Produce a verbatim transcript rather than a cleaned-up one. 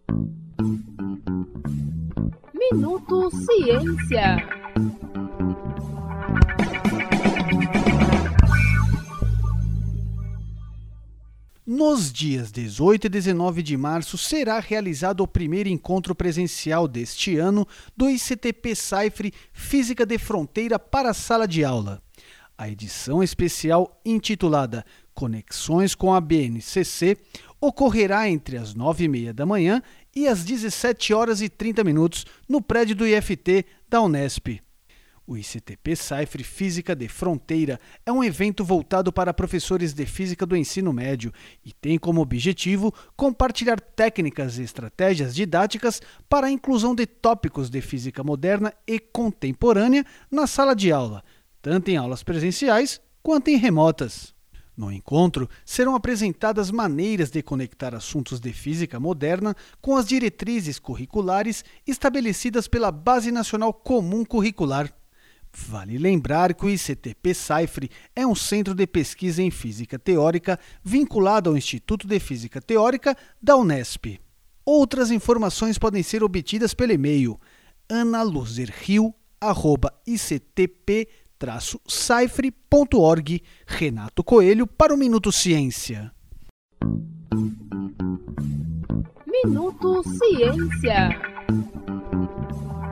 Minuto Ciência. Nos dias dezoito e dezenove de março será realizado o primeiro encontro presencial deste ano do I C T P-Saifre Física de Fronteira para a Sala de Aula. A edição especial intitulada Conexões com a B N C C ocorrerá entre as nove e meia da manhã e as dezessete horas e trinta minutos no prédio do I F T da Unesp. O I C T P-Saifre Física de Fronteira é um evento voltado para professores de física do ensino médio e tem como objetivo compartilhar técnicas e estratégias didáticas para a inclusão de tópicos de física moderna e contemporânea na sala de aula, tanto em aulas presenciais quanto em remotas. No encontro, serão apresentadas maneiras de conectar assuntos de física moderna com as diretrizes curriculares estabelecidas pela Base Nacional Comum Curricular. Vale lembrar que o I C T P-Saifre é um centro de pesquisa em física teórica vinculado ao Instituto de Física Teórica da Unesp. Outras informações podem ser obtidas pelo e-mail analuzerrio arroba i c t p traço saifre ponto org. Renato Coelho para o Minuto Ciência. Minuto Ciência.